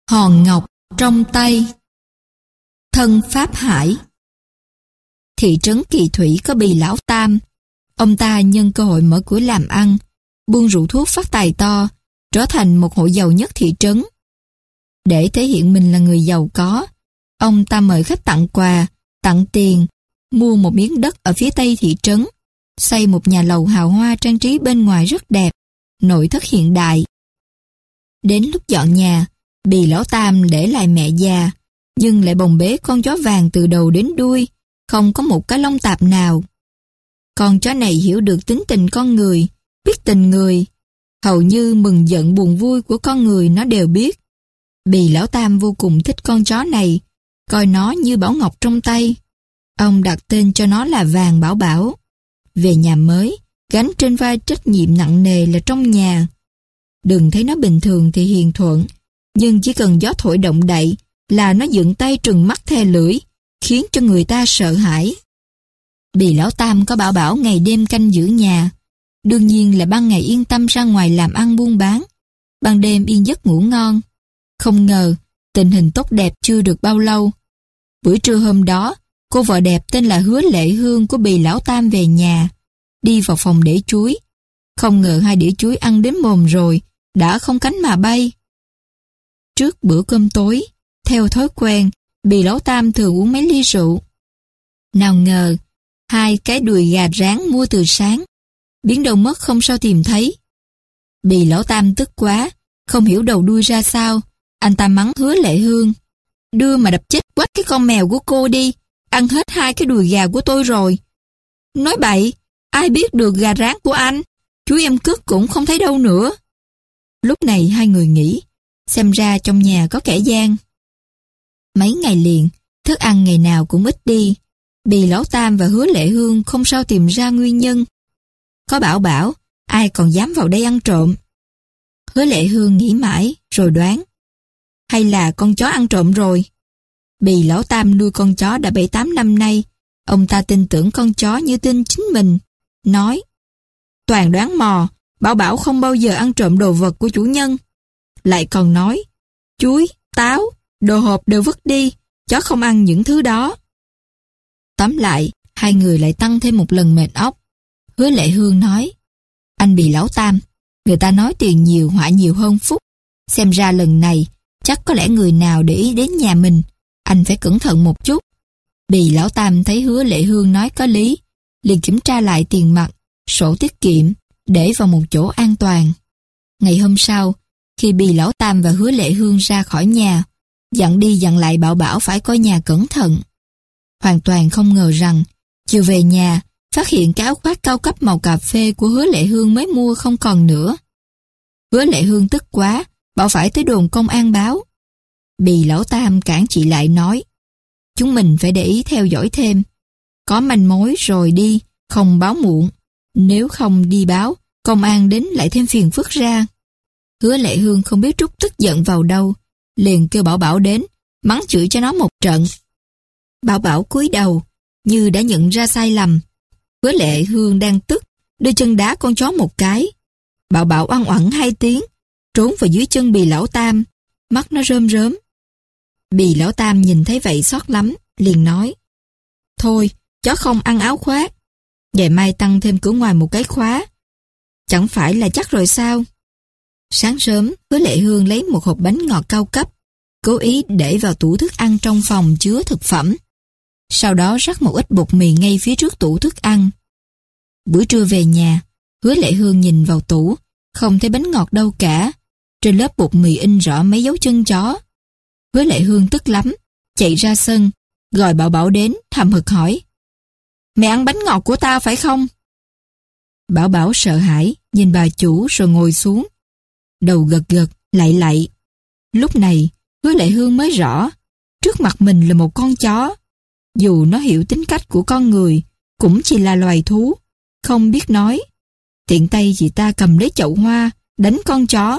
Hòn ngọc trong tay. Thân Pháp Hải. Thị trấn Kỳ Thủy có Bì Lão Tam. Ông ta nhân cơ hội mở cửa làm ăn, buôn rượu thuốc phát tài to, trở thành một hộ giàu nhất thị trấn. Để thể hiện mình là người giàu có, ông ta mời khách tặng quà, tặng tiền, mua một miếng đất ở phía tây thị trấn, xây một nhà lầu hào hoa trang trí bên ngoài rất đẹp, nội thất hiện đại. Đến lúc dọn nhà, Bì Lão Tam để lại mẹ già, nhưng lại bồng bế con chó vàng từ đầu đến đuôi, không có một cái lông tạp nào. Con chó này hiểu được tính tình con người, biết tình người, hầu như mừng giận buồn vui của con người nó đều biết. Bì Lão Tam vô cùng thích con chó này, coi nó như bảo ngọc trong tay. Ông đặt tên cho nó là Vàng Bảo Bảo. Về nhà mới, gánh trên vai trách nhiệm nặng nề là trong nhà. Đừng thấy nó bình thường thì hiền thuận, nhưng chỉ cần gió thổi động đậy là nó dựng tay trừng mắt thè lưỡi, khiến cho người ta sợ hãi. Bì Lão Tam có Bảo Bảo ngày đêm canh giữ nhà, đương nhiên là ban ngày yên tâm ra ngoài làm ăn buôn bán, ban đêm yên giấc ngủ ngon. Không ngờ, tình hình tốt đẹp chưa được bao lâu. Buổi trưa hôm đó, cô vợ đẹp tên là Hứa Lệ Hương của Bì Lão Tam về nhà, đi vào phòng để chuối. Không ngờ 2 đĩa chuối ăn đến mồm rồi, đã không cánh mà bay. Trước bữa cơm tối, theo thói quen, Bì Lão Tam thường uống mấy ly rượu. Nào ngờ, 2 cái đùi gà rán mua từ sáng, biến đâu mất không sao tìm thấy. Bì Lão Tam tức quá, không hiểu đầu đuôi ra sao, anh ta mắng Hứa Lệ Hương: "Đưa mà đập chết quách cái con mèo của cô đi, ăn hết 2 cái đùi gà của tôi rồi." "Nói bậy, ai biết được gà rán của anh, chú em cất cũng không thấy đâu nữa." Lúc này 2 người nghĩ, xem ra trong nhà có kẻ gian. Mấy ngày liền, thức ăn ngày nào cũng ít đi. Bì Lão Tam và Hứa Lệ Hương không sao tìm ra nguyên nhân. Có bảo ai còn dám vào đây ăn trộm. Hứa Lệ Hương nghĩ mãi rồi đoán, hay là con chó ăn trộm rồi. Bì Lão Tam nuôi con chó đã 7-8 năm nay, ông ta tin tưởng con chó như tin chính mình, nói: "Toàn đoán mò, Bảo không bao giờ ăn trộm đồ vật của chủ nhân." Lại còn nói: "Chuối, táo, đồ hộp đều vứt đi, chó không ăn những thứ đó." Tóm lại, 2 người lại tăng thêm một lần mệt óc. Hứa Lệ Hương nói: "Anh Bì Lão Tam, người ta nói tiền nhiều họa nhiều hơn phúc. Xem ra lần này, chắc có lẽ người nào để ý đến nhà mình, anh phải cẩn thận một chút." Bì Lão Tam thấy Hứa Lệ Hương nói có lý, liền kiểm tra lại tiền mặt, sổ tiết kiệm, để vào một chỗ an toàn. Ngày hôm sau, khi Bì Lão Tam và Hứa Lệ Hương ra khỏi nhà, dặn đi dặn lại Bảo phải coi nhà cẩn thận. Hoàn toàn không ngờ rằng, chiều về nhà, phát hiện cái áo khoác cao cấp màu cà phê của Hứa Lệ Hương mới mua không còn nữa. Hứa Lệ Hương tức quá, bảo phải tới đồn công an báo. Bì Lão Tam cản chị lại nói: "Chúng mình phải để ý theo dõi thêm. Có manh mối rồi đi, không báo muộn. Nếu không đi báo, công an đến lại thêm phiền phức ra." Hứa Lệ Hương không biết trút tức giận vào đâu, liền kêu Bảo đến, mắng chửi cho nó một trận. Bảo cúi đầu, như đã nhận ra sai lầm. Hứa Lệ Hương đang tức, đưa chân đá con chó một cái. Bảo oăn oẳn 2 tiếng, trốn vào dưới chân Bì Lão Tam, mắt nó rơm rớm. Bì Lão Tam nhìn thấy vậy xót lắm, liền nói: "Thôi, chó không ăn áo khoác, ngày mai tăng thêm cửa ngoài một cái khóa. Chẳng phải là chắc rồi sao?" Sáng sớm, Hứa Lệ Hương lấy một hộp bánh ngọt cao cấp, cố ý để vào tủ thức ăn trong phòng chứa thực phẩm. Sau đó rắc một ít bột mì ngay phía trước tủ thức ăn. Buổi trưa về nhà, Hứa Lệ Hương nhìn vào tủ, không thấy bánh ngọt đâu cả. Trên lớp bột mì in rõ mấy dấu chân chó. Hứa Lệ Hương tức lắm, chạy ra sân, gọi Bảo đến, hậm hực hỏi: "Mẹ ăn bánh ngọt của tao phải không?" Bảo sợ hãi, nhìn bà chủ rồi ngồi xuống. Đầu gật, lạy. Lúc này, Hứa Lệ Hương mới rõ, trước mặt mình là một con chó. Dù nó hiểu tính cách của con người, cũng chỉ là loài thú, không biết nói. Tiện tay chị ta cầm lấy chậu hoa, đánh con chó.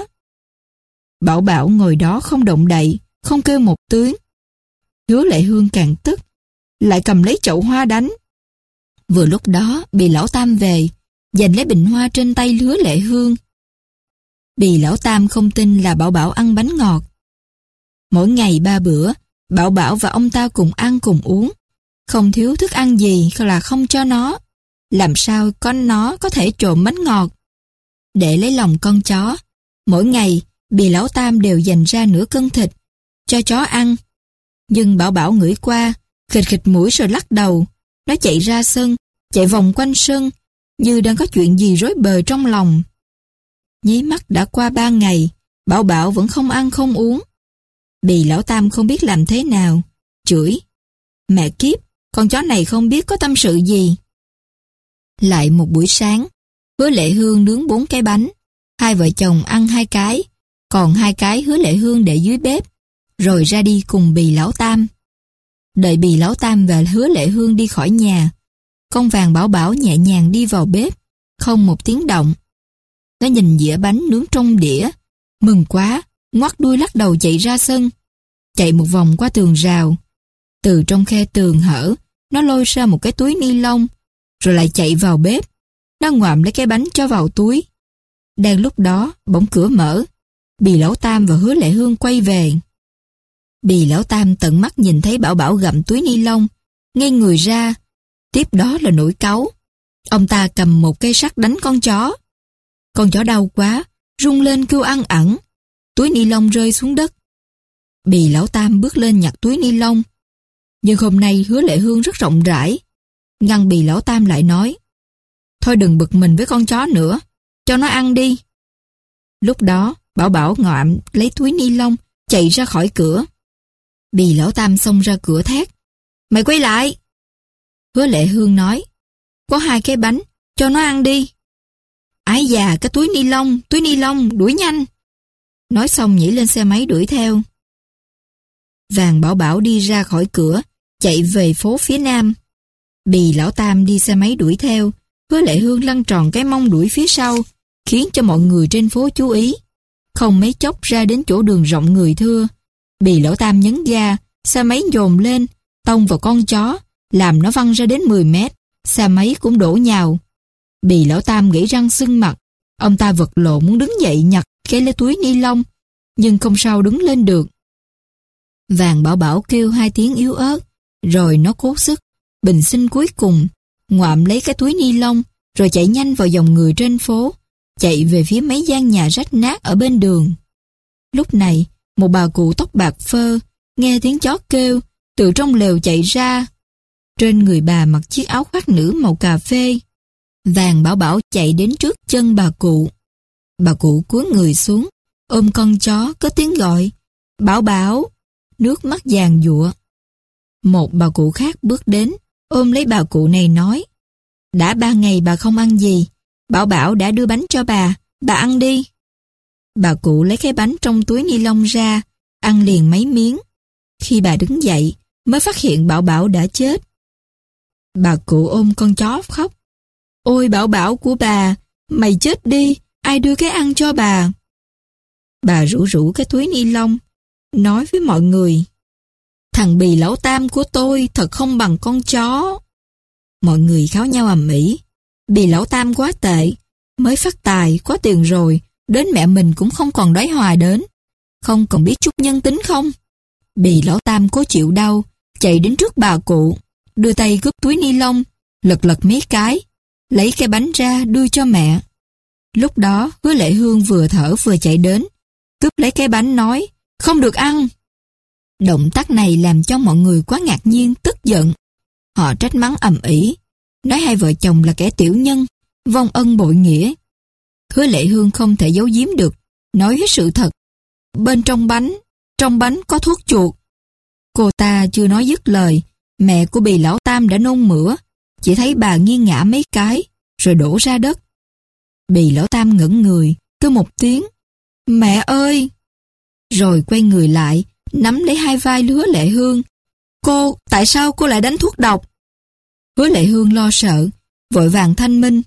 Bảo ngồi đó không động đậy, không kêu một tiếng. Hứa Lệ Hương càng tức, lại cầm lấy chậu hoa đánh. Vừa lúc đó, Bì Lão Tam về, giành lấy bình hoa trên tay Hứa Lệ Hương. Bì Lão Tam không tin là Bảo ăn bánh ngọt. Mỗi ngày 3 bữa, Bảo Bảo và ông ta cùng ăn cùng uống. Không thiếu thức ăn gì là không cho nó. Làm sao con nó có thể trộm bánh ngọt? Để lấy lòng con chó, mỗi ngày Bì Lão Tam đều dành ra nửa cân thịt cho chó ăn. Nhưng Bảo Bảo ngửi qua, khịt khịt mũi rồi lắc đầu. Nó chạy ra sân, chạy vòng quanh sân, như đang có chuyện gì rối bời trong lòng. Nháy mắt đã qua 3 ngày, Bảo Bảo vẫn không ăn không uống. Bì Lão Tam không biết làm thế nào, chửi: mẹ kiếp, con chó này không biết có tâm sự gì. Lại một buổi sáng, Hứa Lệ Hương nướng 4 cái bánh. Hai vợ chồng ăn 2 cái, còn 2 cái Hứa Lệ Hương để dưới bếp, rồi ra đi cùng Bì Lão Tam. Đợi Bì Lão Tam và Hứa Lệ Hương đi khỏi nhà, con vàng Bảo Bảo nhẹ nhàng đi vào bếp, không một tiếng động. Nó nhìn dĩa bánh nướng trong đĩa, mừng quá, ngoắt đuôi lắc đầu chạy ra sân, chạy một vòng qua tường rào. Từ trong khe tường hở, nó lôi ra một cái túi ni lông, rồi lại chạy vào bếp. Nó ngoạm lấy cái bánh cho vào túi. Đang lúc đó, bỗng cửa mở, Bì Lão Tam và Hứa Lệ Hương quay về. Bì Lão Tam tận mắt nhìn thấy Bảo Bảo gặm túi ni lông, ngây người ra. Tiếp đó là nổi cáu. Ông ta cầm một cây sắt đánh con chó. Con chó đau quá, rung lên kêu ăn ẳng. Túi ni lông rơi xuống đất. Bì Lão Tam bước lên nhặt túi ni lông. Nhưng hôm nay Hứa Lệ Hương rất rộng rãi. Ngăn Bì Lão Tam lại nói: thôi đừng bực mình với con chó nữa, cho nó ăn đi. Lúc đó Bảo Bảo ngoạm lấy túi ni lông, chạy ra khỏi cửa. Bì Lão Tam xông ra cửa thét: mày quay lại! Hứa Lệ Hương nói: có 2 cái bánh, cho nó ăn đi. Ái già, cái túi ni lông, đuổi nhanh! Nói xong nhảy lên xe máy đuổi theo. Vàng Bảo Bảo đi ra khỏi cửa, chạy về phố phía nam. Bì Lão Tam đi xe máy đuổi theo. Hứa Lệ Hương lăn tròn cái mông đuổi phía sau, khiến cho mọi người trên phố chú ý. Không mấy chốc ra đến chỗ đường rộng người thưa. Bì Lão Tam nhấn ga, xe máy dồn lên, tông vào con chó, làm nó văng ra đến 10 mét, xe máy cũng đổ nhào. Bì Lão Tam gãy răng sưng mặt, ông ta vật lộn muốn đứng dậy nhặt cái lấy túi ni lông, nhưng không sao đứng lên được. Vàng Bảo Bảo kêu 2 tiếng yếu ớt, rồi nó cố sức, bình sinh cuối cùng, ngoạm lấy cái túi ni lông, rồi chạy nhanh vào dòng người trên phố, chạy về phía mấy gian nhà rách nát ở bên đường. Lúc này, một bà cụ tóc bạc phơ, nghe tiếng chó kêu, từ trong lều chạy ra. Trên người bà mặc chiếc áo khoác nữ màu cà phê. Vàng Bảo Bảo chạy đến trước chân bà cụ. Bà cụ cúi người xuống, ôm con chó, có tiếng gọi: Bảo Bảo! Nước mắt giàn giụa. Một bà cụ khác bước đến, ôm lấy bà cụ này nói: đã 3 ngày bà không ăn gì, Bảo Bảo đã đưa bánh cho bà ăn đi. Bà cụ lấy cái bánh trong túi ni lông ra, ăn liền mấy miếng. Khi bà đứng dậy, mới phát hiện Bảo Bảo đã chết. Bà cụ ôm con chó khóc: ôi Bảo Bảo của bà, mày chết đi, ai đưa cái ăn cho bà? Bà rũ rũ cái túi ni lông, nói với mọi người: thằng Bì Lão Tam của tôi thật không bằng con chó. Mọi người kháo nhau ầm ĩ. Bì Lão Tam quá tệ, mới phát tài, có tiền rồi, đến mẹ mình cũng không còn đói hoài đến, không còn biết chút nhân tính không. Bì Lão Tam cố chịu đau, chạy đến trước bà cụ, đưa tay cướp túi ni lông, lật lật mấy cái, lấy cái bánh ra đưa cho mẹ. Lúc đó Hứa Lệ Hương vừa thở vừa chạy đến, cướp lấy cái bánh nói: không được ăn. Động tác này làm cho mọi người quá ngạc nhiên, tức giận. Họ trách mắng ầm ĩ, nói hai vợ chồng là kẻ tiểu nhân, vong ân bội nghĩa. Hứa Lệ Hương không thể giấu giếm được, nói hết sự thật. Bên trong bánh có thuốc chuột. Cô ta chưa nói dứt lời, mẹ của Bì Lão Tam đã nôn mửa, chỉ thấy bà nghiêng ngã mấy cái, rồi đổ ra đất. Bì Lão Tam ngẩn người, kêu một tiếng: mẹ ơi! Rồi quay người lại, nắm lấy hai vai Hứa Lệ Hương. Tại sao cô lại đánh thuốc độc? Hứa Lệ Hương lo sợ, vội vàng thanh minh: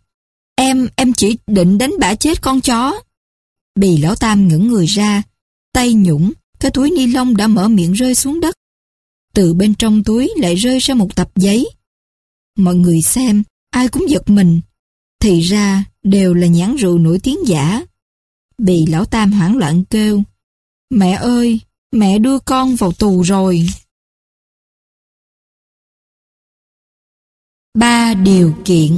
Em chỉ định đánh bả chết con chó. Bì Lão Tam ngẩng người ra, tay nhũng, cái túi ni lông đã mở miệng rơi xuống đất. Từ bên trong túi lại rơi ra một tập giấy. Mọi người xem, ai cũng giật mình. Thì ra đều là nhãn rượu nổi tiếng giả. Bì Lão Tam hoảng loạn kêu: mẹ ơi, mẹ đưa con vào tù rồi. 3 điều kiện.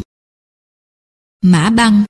Mã Băng.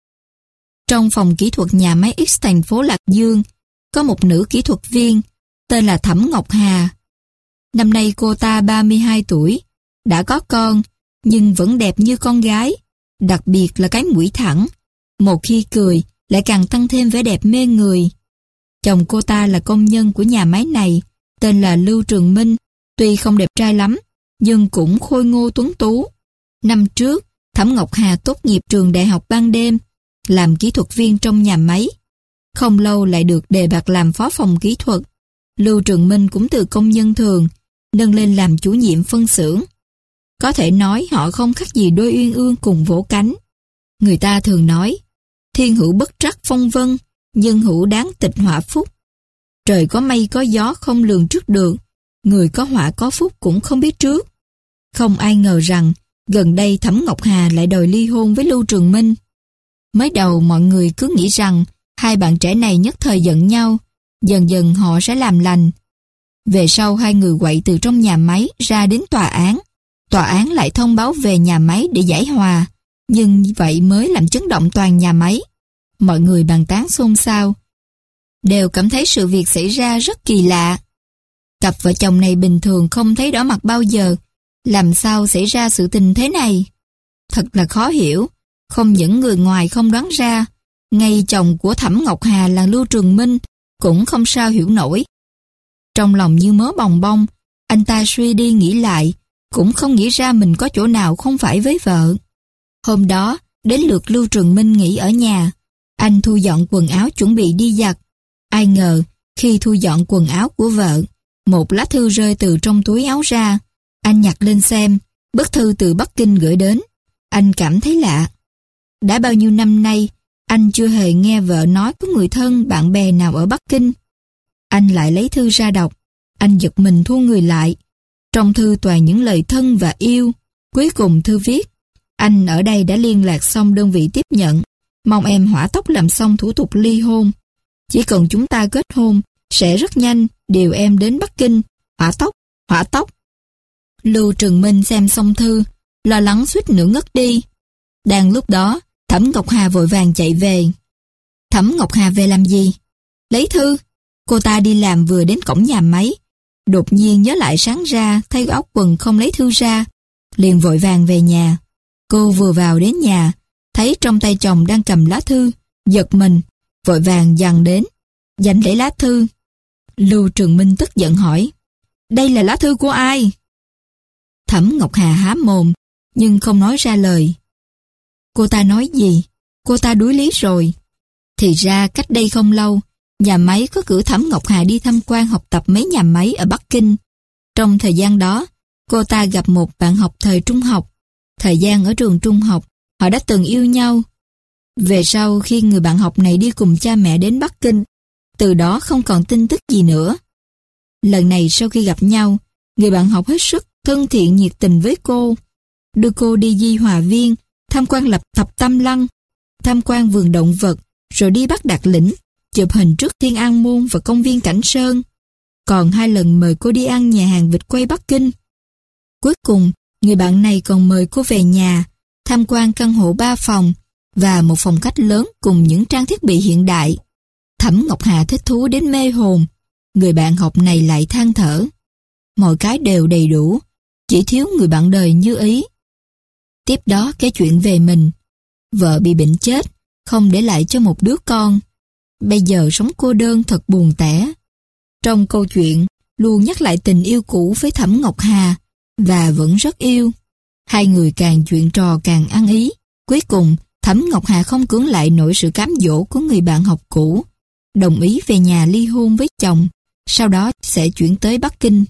Trong phòng kỹ thuật nhà máy X thành phố Lạc Dương, có một nữ kỹ thuật viên tên là Thẩm Ngọc Hà. Năm nay cô ta 32 tuổi, đã có con, nhưng vẫn đẹp như con gái, đặc biệt là cái mũi thẳng. Một khi cười, lại càng tăng thêm vẻ đẹp mê người. Chồng cô ta là công nhân của nhà máy này, tên là Lưu Trường Minh, tuy không đẹp trai lắm, nhưng cũng khôi ngô tuấn tú. Năm trước, Thẩm Ngọc Hà tốt nghiệp trường đại học ban đêm, làm kỹ thuật viên trong nhà máy. Không lâu lại được đề bạt làm phó phòng kỹ thuật. Lưu Trường Minh cũng từ công nhân thường, nâng lên làm chủ nhiệm phân xưởng. Có thể nói họ không khác gì đôi uyên ương cùng vỗ cánh. Người ta thường nói, thiên hữu bất trắc phong vân, nhân hữu đáng tịch họa phúc. Trời có mây có gió không lường trước được, người có họa có phúc cũng không biết trước. Không ai ngờ rằng, gần đây Thẩm Ngọc Hà lại đòi ly hôn với Lưu Trường Minh. Mới đầu mọi người cứ nghĩ rằng hai bạn trẻ này nhất thời giận nhau, dần dần họ sẽ làm lành. Về sau hai người quậy từ trong nhà máy ra đến tòa án lại thông báo về nhà máy để giải hòa, nhưng vậy mới làm chấn động toàn nhà máy. Mọi người bàn tán xôn xao, đều cảm thấy sự việc xảy ra rất kỳ lạ. Cặp vợ chồng này bình thường không thấy đỏ mặt bao giờ, làm sao xảy ra sự tình thế này? Thật là khó hiểu, không những người ngoài không đoán ra, ngay chồng của Thẩm Ngọc Hà là Lưu Trường Minh cũng không sao hiểu nổi. Trong lòng như mớ bòng bong, anh ta suy đi nghĩ lại, cũng không nghĩ ra mình có chỗ nào không phải với vợ. Hôm đó, đến lượt Lưu Trường Minh nghỉ ở nhà, anh thu dọn quần áo chuẩn bị đi giặt. Ai ngờ, khi thu dọn quần áo của vợ, một lá thư rơi từ trong túi áo ra. Anh nhặt lên xem, bức thư từ Bắc Kinh gửi đến. Anh cảm thấy lạ. Đã bao nhiêu năm nay, anh chưa hề nghe vợ nói có người thân, bạn bè nào ở Bắc Kinh. Anh lại lấy thư ra đọc. Anh giật mình thu người lại. Trong thư toàn những lời thân và yêu. Cuối cùng thư viết, anh ở đây đã liên lạc xong đơn vị tiếp nhận. Mong em hỏa tốc làm xong thủ tục ly hôn. Chỉ cần chúng ta kết hôn, sẽ rất nhanh điều em đến Bắc Kinh. Hỏa tốc, hỏa tốc. Lưu Trường Minh xem xong thư, lo lắng suýt nữa ngất đi. Đang lúc đó, Thẩm Ngọc Hà vội vàng chạy về. Thẩm Ngọc Hà về làm gì? Lấy thư. Cô ta đi làm vừa đến cổng nhà máy. Đột nhiên nhớ lại sáng ra thay áo quần không lấy thư ra. Liền vội vàng về nhà. Cô vừa vào đến nhà, thấy trong tay chồng đang cầm lá thư, giật mình, vội vàng giằng đến, giành lấy lá thư. Lưu Trường Minh tức giận hỏi, đây là lá thư của ai? Thẩm Ngọc Hà há mồm, nhưng không nói ra lời. Cô ta nói gì? Cô ta đuối lý rồi. Thì ra cách đây không lâu, nhà máy có cử Thẩm Ngọc Hà đi tham quan học tập mấy nhà máy ở Bắc Kinh. Trong thời gian đó, cô ta gặp một bạn học thời trung học. Thời gian ở trường trung học, họ đã từng yêu nhau. Về sau khi người bạn học này đi cùng cha mẹ đến Bắc Kinh, từ đó không còn tin tức gì nữa. Lần này sau khi gặp nhau, người bạn học hết sức thân thiện nhiệt tình với cô, đưa cô đi Di Hòa Viên, tham quan lập Thập Tam Lăng, tham quan vườn động vật, rồi đi Bắc Đạt Lĩnh, chụp hình trước Thiên An Môn và công viên Cảnh Sơn. Còn 2 lần mời cô đi ăn nhà hàng vịt quay Bắc Kinh. Cuối cùng, người bạn này còn mời cô về nhà, tham quan căn hộ 3 phòng và một phòng khách lớn cùng những trang thiết bị hiện đại. Thẩm Ngọc Hà thích thú đến mê hồn. Người bạn học này lại than thở, mọi cái đều đầy đủ, chỉ thiếu người bạn đời như ý. Tiếp đó cái chuyện về mình. Vợ bị bệnh chết, không để lại cho một đứa con. Bây giờ sống cô đơn thật buồn tẻ. Trong câu chuyện, luôn nhắc lại tình yêu cũ với Thẩm Ngọc Hà, và vẫn rất yêu. Hai người càng chuyện trò càng ăn ý. Cuối cùng, Thẩm Ngọc Hà không cưỡng lại nổi sự cám dỗ của người bạn học cũ, đồng ý về nhà ly hôn với chồng, sau đó sẽ chuyển tới Bắc Kinh.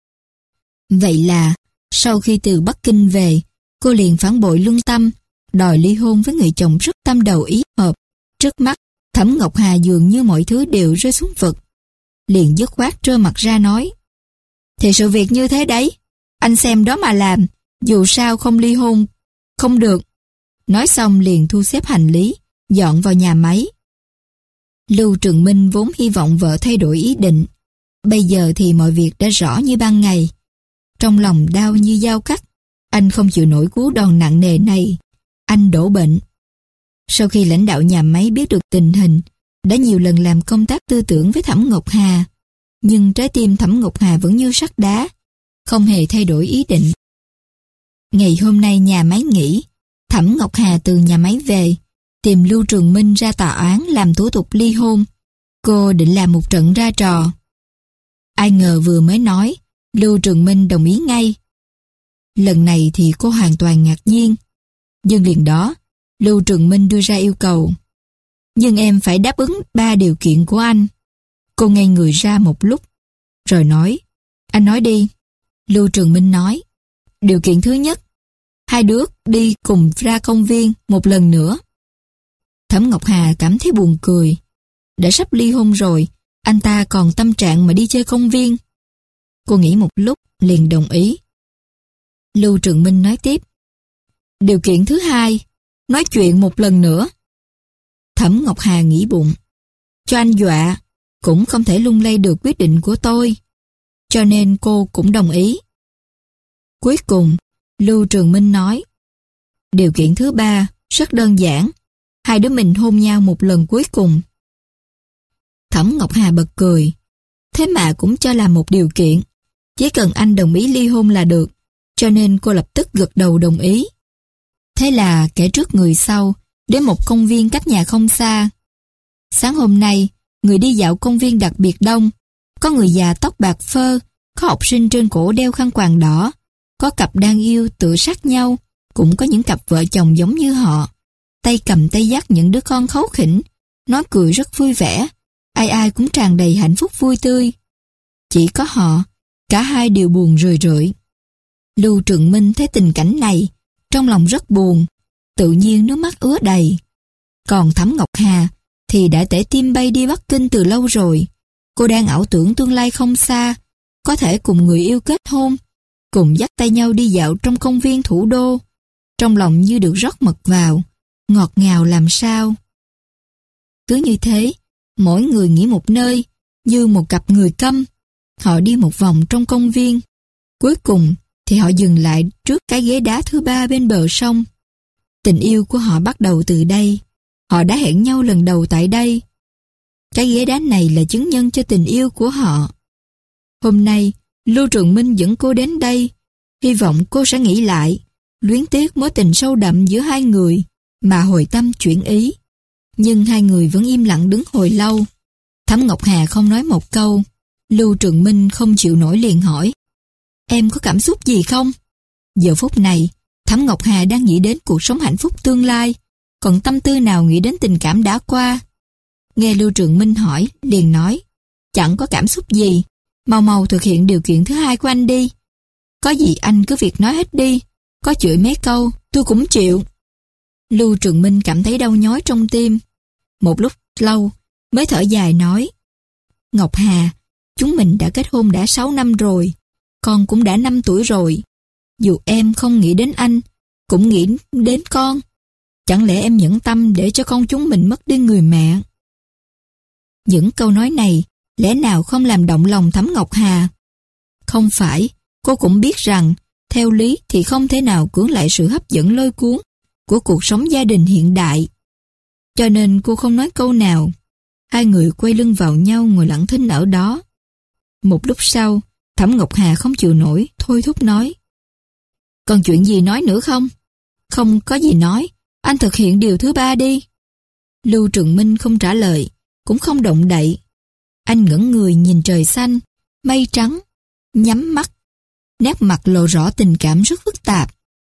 Vậy là, sau khi từ Bắc Kinh về, cô liền phản bội lương tâm, đòi ly hôn với người chồng rất tâm đầu ý hợp. Trước mắt, Thẩm Ngọc Hà dường như mọi thứ đều rơi xuống vực. Liền dứt khoát trơ mặt ra nói, thì sự việc như thế đấy, anh xem đó mà làm, dù sao không ly hôn, không được. Nói xong liền thu xếp hành lý, dọn vào nhà máy. Lưu Trường Minh vốn hy vọng vợ thay đổi ý định. Bây giờ thì mọi việc đã rõ như ban ngày. Trong lòng đau như dao cắt, anh không chịu nổi cú đòn nặng nề này. Anh đổ bệnh. Sau khi lãnh đạo nhà máy biết được tình hình, đã nhiều lần làm công tác tư tưởng với Thẩm Ngọc Hà, nhưng trái tim Thẩm Ngọc Hà vẫn như sắt đá, không hề thay đổi ý định. Ngày hôm nay nhà máy nghỉ, Thẩm Ngọc Hà từ nhà máy về, tìm Lưu Trường Minh ra tòa án làm thủ tục ly hôn. Cô định làm một trận ra trò. Ai ngờ vừa mới nói, Lưu Trường Minh đồng ý ngay. Lần này thì cô hoàn toàn ngạc nhiên. Nhưng liền đó, Lưu Trường Minh đưa ra yêu cầu. Nhưng em phải đáp ứng 3 điều kiện của anh. Cô ngây người ra một lúc, rồi nói, anh nói đi. Lưu Trường Minh nói, điều kiện thứ nhất, 2 đứa đi cùng ra công viên một lần nữa. Thẩm Ngọc Hà cảm thấy buồn cười. Đã sắp ly hôn rồi, anh ta còn tâm trạng mà đi chơi công viên. Cô nghĩ một lúc, liền đồng ý. Lưu Trường Minh nói tiếp, điều kiện thứ 2, nói chuyện một lần nữa. Thẩm Ngọc Hà nghĩ bụng, cho anh dọa, cũng không thể lung lay được quyết định của tôi. Cho nên cô cũng đồng ý. Cuối cùng, Lưu Trường Minh nói, điều kiện thứ 3, rất đơn giản, 2 đứa mình hôn nhau một lần cuối cùng. Thẩm Ngọc Hà bật cười, thế mà cũng cho là một điều kiện, chỉ cần anh đồng ý ly hôn là được, cho nên cô lập tức gật đầu đồng ý. Thế là kẻ trước người sau, đến một công viên cách nhà không xa. Sáng hôm nay, người đi dạo công viên đặc biệt đông, có người già tóc bạc phơ, có học sinh trên cổ đeo khăn quàng đỏ, có cặp đang yêu tựa sát nhau, cũng có những cặp vợ chồng giống như họ, tay cầm tay dắt những đứa con kháu khỉnh, nói cười rất vui vẻ, ai ai cũng tràn đầy hạnh phúc vui tươi. Chỉ có họ, cả hai đều buồn rười rượi. Lưu Trường Minh thấy tình cảnh này, trong lòng rất buồn, tự nhiên nước mắt ứa đầy. Còn Thẩm Ngọc Hà thì đã tể tim bay đi Bắc Kinh từ lâu rồi. Cô đang ảo tưởng tương lai không xa, có thể cùng người yêu kết hôn, cùng dắt tay nhau đi dạo trong công viên thủ đô. Trong lòng như được rót mật vào, ngọt ngào làm sao. Cứ như thế, mỗi người nghỉ một nơi, như một cặp người câm. Họ đi một vòng trong công viên. Cuối cùng thì họ dừng lại trước cái ghế đá thứ 3 bên bờ sông. Tình yêu của họ bắt đầu từ đây. Họ đã hẹn nhau lần đầu tại đây. Cái ghế đá này là chứng nhân cho tình yêu của họ. Hôm nay, Lưu Trường Minh dẫn cô đến đây. Hy vọng cô sẽ nghĩ lại, luyến tiếc mối tình sâu đậm giữa hai người, mà hồi tâm chuyển ý. Nhưng hai người vẫn im lặng đứng hồi lâu. Thẩm Ngọc Hà không nói một câu. Lưu Trường Minh không chịu nổi liền hỏi, em có cảm xúc gì không? Giờ phút này, Thẩm Ngọc Hà đang nghĩ đến cuộc sống hạnh phúc tương lai, còn tâm tư nào nghĩ đến tình cảm đã qua. Nghe Lưu Trường Minh hỏi, liền nói, chẳng có cảm xúc gì, mau mau thực hiện điều kiện thứ 2 của anh đi. Có gì anh cứ việc nói hết đi, có chửi mấy câu, tôi cũng chịu. Lưu Trường Minh cảm thấy đau nhói trong tim. Một lúc lâu, mới thở dài nói, Ngọc Hà, chúng mình đã kết hôn đã 6 năm rồi, con cũng đã 5 tuổi rồi. Dù em không nghĩ đến anh, cũng nghĩ đến con. Chẳng lẽ em nhẫn tâm để cho con chúng mình mất đi người mẹ? Những câu nói này lẽ nào không làm động lòng Thẩm Ngọc Hà? Không phải, cô cũng biết rằng theo lý thì không thể nào cưỡng lại sự hấp dẫn lôi cuốn của cuộc sống gia đình hiện đại. Cho nên cô không nói câu nào. Hai người quay lưng vào nhau ngồi lặng thinh ở đó. Một lúc sau, Thẩm Ngọc Hà không chịu nổi, thôi thúc nói, còn chuyện gì nói nữa không? Không có gì nói, anh thực hiện điều thứ 3 đi. Lưu Trường Minh không trả lời, cũng không động đậy. Anh ngẩng người nhìn trời xanh, mây trắng, nhắm mắt, nét mặt lộ rõ tình cảm rất phức tạp.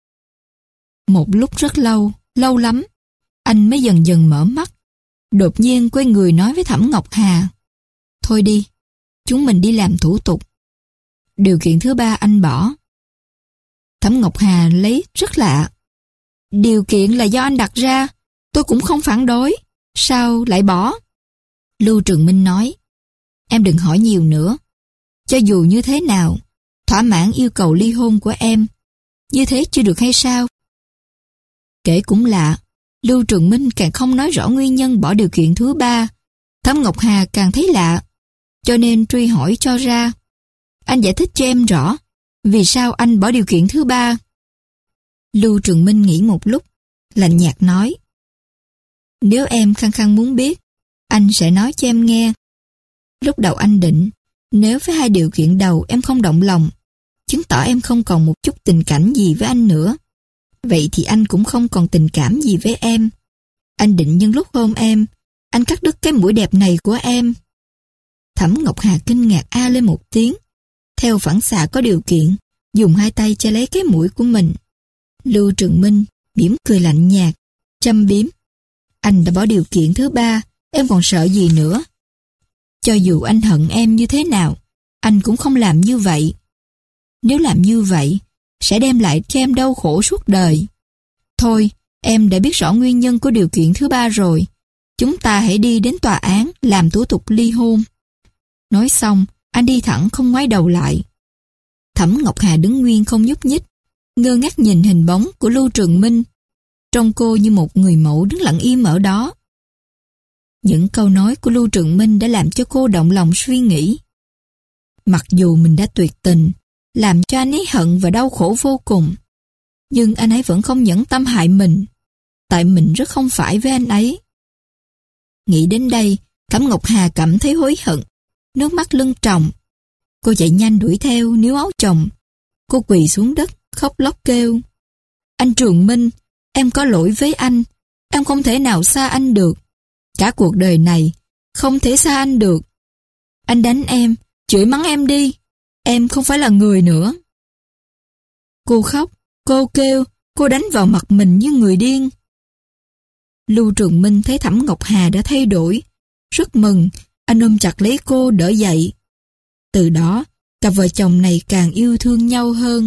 Một lúc rất lâu, lâu lắm, anh mới dần dần mở mắt. Đột nhiên quay người nói với Thẩm Ngọc Hà, thôi đi, chúng mình đi làm thủ tục. Điều kiện thứ 3 anh bỏ. Thẩm Ngọc Hà lấy rất lạ. Điều kiện là do anh đặt ra, tôi cũng không phản đối, sao lại bỏ? Lưu Trường Minh nói, em đừng hỏi nhiều nữa. Cho dù như thế nào, thỏa mãn yêu cầu ly hôn của em, như thế chưa được hay sao? Kể cũng lạ, Lưu Trường Minh càng không nói rõ nguyên nhân bỏ điều kiện thứ 3. Thẩm Ngọc Hà càng thấy lạ. cho nên truy hỏi cho ra. Anh giải thích cho em rõ, vì sao anh bỏ điều kiện thứ ba. Lưu Trường Minh nghĩ một lúc, lạnh nhạt nói. Nếu em khăng khăng muốn biết, anh sẽ nói cho em nghe. Lúc đầu anh định, nếu với hai điều kiện đầu em không động lòng, chứng tỏ em không còn một chút tình cảm gì với anh nữa. Vậy thì anh cũng không còn tình cảm gì với em. Anh định nhân lúc hôn em, anh cắt đứt cái mũi đẹp này của em. Thẩm Ngọc Hà kinh ngạc a lên một tiếng. Theo phản xạ có điều kiện, dùng hai tay che lấy cái mũi của mình. Lưu Trường Minh mỉm cười lạnh nhạt, châm biếm. Anh đã bỏ điều kiện thứ ba, em còn sợ gì nữa? Cho dù anh hận em như thế nào, anh cũng không làm như vậy. Nếu làm như vậy, sẽ đem lại cho em đau khổ suốt đời. Thôi, em đã biết rõ nguyên nhân của điều kiện thứ ba rồi. Chúng ta hãy đi đến tòa án làm thủ tục ly hôn. Nói xong, anh đi thẳng không ngoái đầu lại. Thẩm Ngọc Hà đứng nguyên không nhúc nhích, ngơ ngác nhìn hình bóng của Lưu Trường Minh. Trông cô như một người mẫu đứng lặng im ở đó. Những câu nói của Lưu Trường Minh đã làm cho cô động lòng suy nghĩ. Mặc dù mình đã tuyệt tình, làm cho anh ấy hận và đau khổ vô cùng, nhưng anh ấy vẫn không nhẫn tâm hại mình, tại mình rất không phải với anh ấy. Nghĩ đến đây, Thẩm Ngọc Hà cảm thấy hối hận, nước mắt lưng tròng. Cô chạy nhanh đuổi theo níu áo chồng. Cô quỳ xuống đất, khóc lóc kêu. Anh Trường Minh, em có lỗi với anh. Em không thể nào xa anh được. Cả cuộc đời này, không thể xa anh được. Anh đánh em, chửi mắng em đi. Em không phải là người nữa. Cô khóc, cô kêu, cô đánh vào mặt mình như người điên. Lưu Trường Minh thấy Thẩm Ngọc Hà đã thay đổi. Rất mừng, anh ôm chặt lấy cô đỡ dậy. Từ đó, cặp vợ chồng này càng yêu thương nhau hơn.